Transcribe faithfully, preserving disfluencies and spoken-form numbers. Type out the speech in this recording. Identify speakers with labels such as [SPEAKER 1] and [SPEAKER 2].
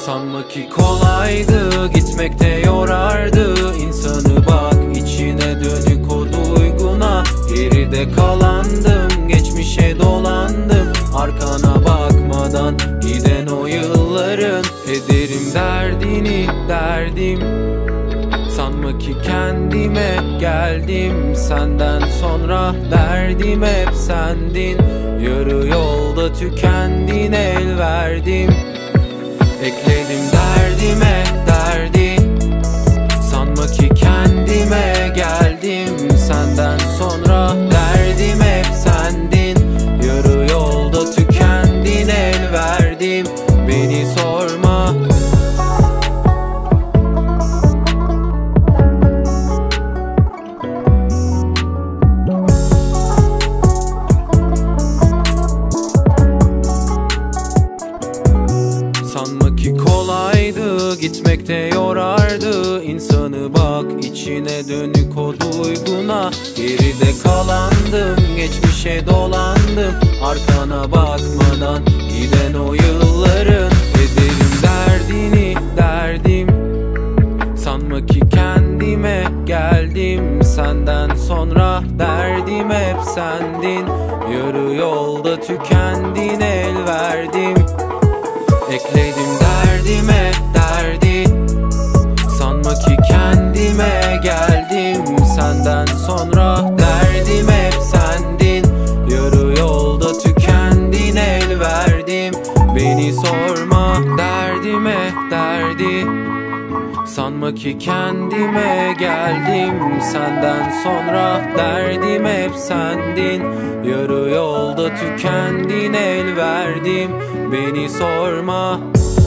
[SPEAKER 1] Sanma ki kolaydı, gitmekte yorardı insanı. Bak içine dönük o duyguna, geride kalandım, geçmişe dolandım. Arkana bakmadan giden o yılların, ederim derdini derdim. Sanma ki kendime geldim, senden sonra derdim hep sendin. Yarı yolda tükendin, el verdim, ekledim derdime derdi. Sanma ki kendime geldim, senden sonra derdim hep sendin. Yarı yolda tükendin, el verdim, beni sorma. Sanma ki kolaydı, gitmekte yorardı insanı. Bak içine dönük o duyguna, geride kalandım, geçmişe dolandım. Arkana bakmadan giden o yılların, ederim derdini derdim. Sanma ki kendime geldim, senden sonra derdim hep sendin. Yarı yolda tükendin, el verdim, ekledim derdime derdi. Sanma ki kendime geldim, senden sonra derdim hep sendin. Yarı yolda tükendin, el verdim, beni sorma. Derdime derdi. Sanma ki kendime geldim, senden sonra derdim hep sendin. Yarı yolda tükendin, el verdim, beni sorma.